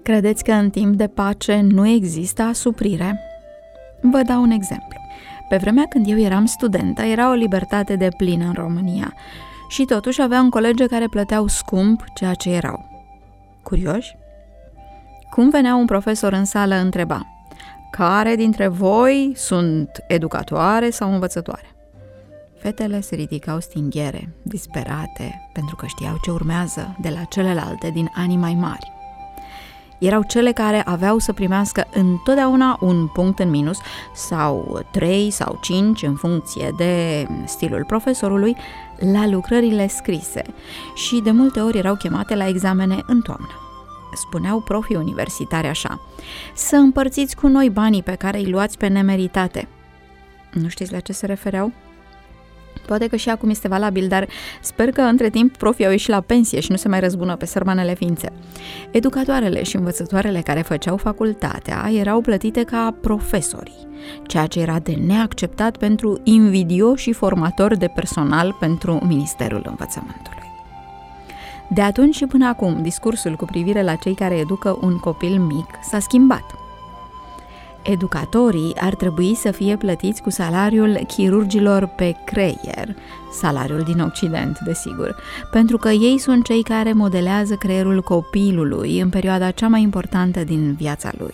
Credeți că în timp de pace nu există asuprire? Vă dau un exemplu. Pe vremea când eu eram studentă, era o libertate deplină în România și totuși aveam colegi care plăteau scump ceea ce erau. Curioși? Cum venea un profesor în sală, întreba: care dintre voi sunt educatoare sau învățătoare? Fetele se ridicau stinghiere, disperate, pentru că știau ce urmează de la celelalte din anii mai mari. Erau cele care aveau să primească întotdeauna un punct în minus sau 3 sau 5 în funcție de stilul profesorului la lucrările scrise și de multe ori erau chemate la examene în toamnă. Spuneau profii universitari așa: să împărțiți cu noi banii pe care îi luați pe nemeritate. Nu știți la ce se refereau? Poate că și acum este valabil, dar sper că între timp profii au ieșit la pensie și nu se mai răzbună pe sărmanele ființe. Educatoarele și învățătoarele care făceau facultatea erau plătite ca profesorii, ceea ce era de neacceptat pentru invidioși formatori de personal pentru Ministerul Învățământului. De atunci și până acum, discursul cu privire la cei care educă un copil mic s-a schimbat. Educatorii ar trebui să fie plătiți cu salariul chirurgilor pe creier, salariul din Occident, desigur, pentru că ei sunt cei care modelează creierul copilului în perioada cea mai importantă din viața lui.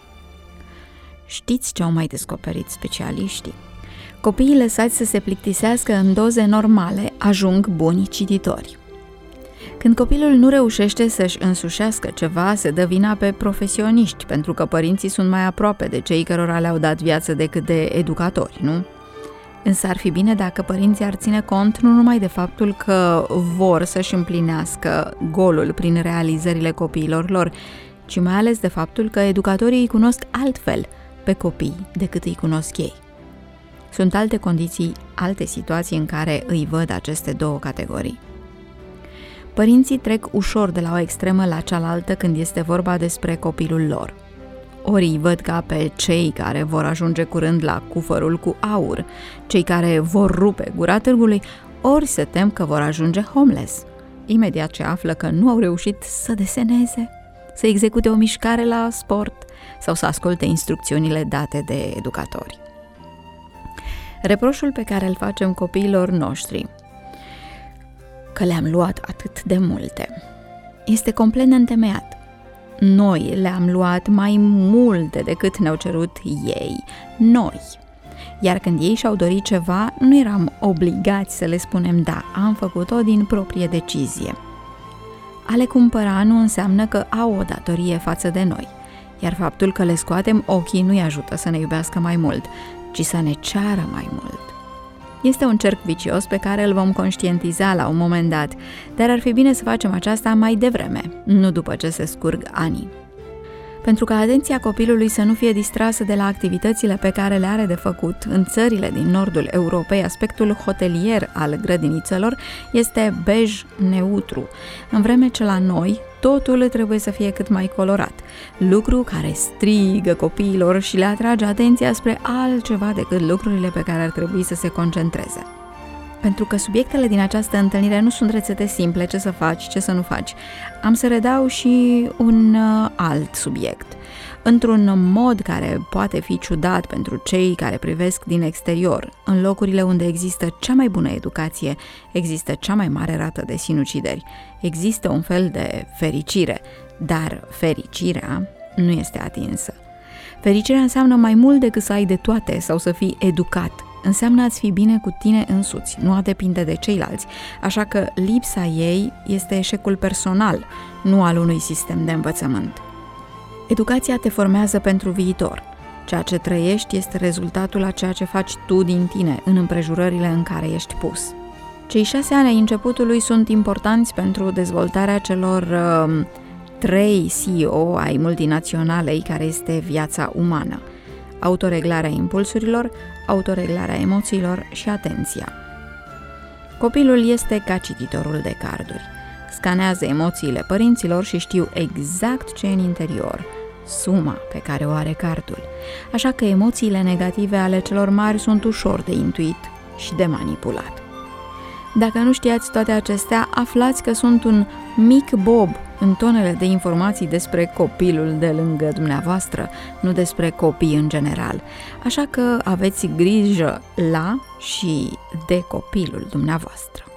Știți ce au mai descoperit specialiștii? Copiii lăsați să se plictisească în doze normale ajung buni cititori. Când copilul nu reușește să-și însușească ceva, se dă vina pe profesioniști, pentru că părinții sunt mai aproape de cei cărora le-au dat viață decât de educatori, nu? Însă ar fi bine dacă părinții ar ține cont nu numai de faptul că vor să-și împlinească golul prin realizările copiilor lor, ci mai ales de faptul că educatorii îi cunosc altfel pe copii decât îi cunosc ei. Sunt alte condiții, alte situații în care îi văd aceste două categorii. Părinții trec ușor de la o extremă la cealaltă când este vorba despre copilul lor. Ori îi văd ca pe cei care vor ajunge curând la cufărul cu aur, cei care vor rupe gura târgului, ori se tem că vor ajunge homeless, imediat ce află că nu au reușit să deseneze, să execute o mișcare la sport sau să asculte instrucțiunile date de educatori. Reproșul pe care îl facem copiilor noștri, că le-am luat atât de multe, este complet neîntemeiat. Noi le-am luat mai multe decât ne-au cerut ei, noi. Iar când ei și-au dorit ceva, nu eram obligați să le spunem da, am făcut-o din proprie decizie. A le cumpăra nu înseamnă că au o datorie față de noi, iar faptul că le scoatem ochii nu-i ajută să ne iubească mai mult, ci să ne ceară mai mult. Este un cerc vicios pe care îl vom conștientiza la un moment dat, dar ar fi bine să facem aceasta mai devreme, nu după ce se scurg ani. Pentru ca atenția copilului să nu fie distrasă de la activitățile pe care le are de făcut în țările din nordul Europei, aspectul hotelier al grădinițelor este bej neutru, în vreme ce la noi totul trebuie să fie cât mai colorat, lucru care strigă copiilor și le atrage atenția spre altceva decât lucrurile pe care ar trebui să se concentreze. Pentru că subiectele din această întâlnire nu sunt rețete simple, ce să faci, ce să nu faci. Am să redau și un alt subiect, într-un mod care poate fi ciudat pentru cei care privesc din exterior. În locurile unde există cea mai bună educație, există cea mai mare rată de sinucideri. Există un fel de fericire, dar fericirea nu este atinsă. Fericirea înseamnă mai mult decât să ai de toate sau să fii educat. Înseamnă a-ți fi bine cu tine însuți, nu a depinde de ceilalți, așa că lipsa ei este eșecul personal, nu al unui sistem de învățământ. Educația te formează pentru viitor. Ceea ce trăiești este rezultatul a ceea ce faci tu din tine în împrejurările în care ești pus. Cei 6 ani ai începutului sunt importanți pentru dezvoltarea celor 3 CEO ai multinaționalei care este viața umană: autoreglarea impulsurilor, autoreglarea emoțiilor și atenția. Copilul este ca cititorul de carduri. Scanează emoțiile părinților și știu exact ce e în interior, suma pe care o are cardul. Așa că emoțiile negative ale celor mari sunt ușor de intuit și de manipulat. Dacă nu știați toate acestea, aflați că sunt un mic bob în tonele de informații despre copilul de lângă dumneavoastră, nu despre copii în general. Așa că aveți grijă la și de copilul dumneavoastră.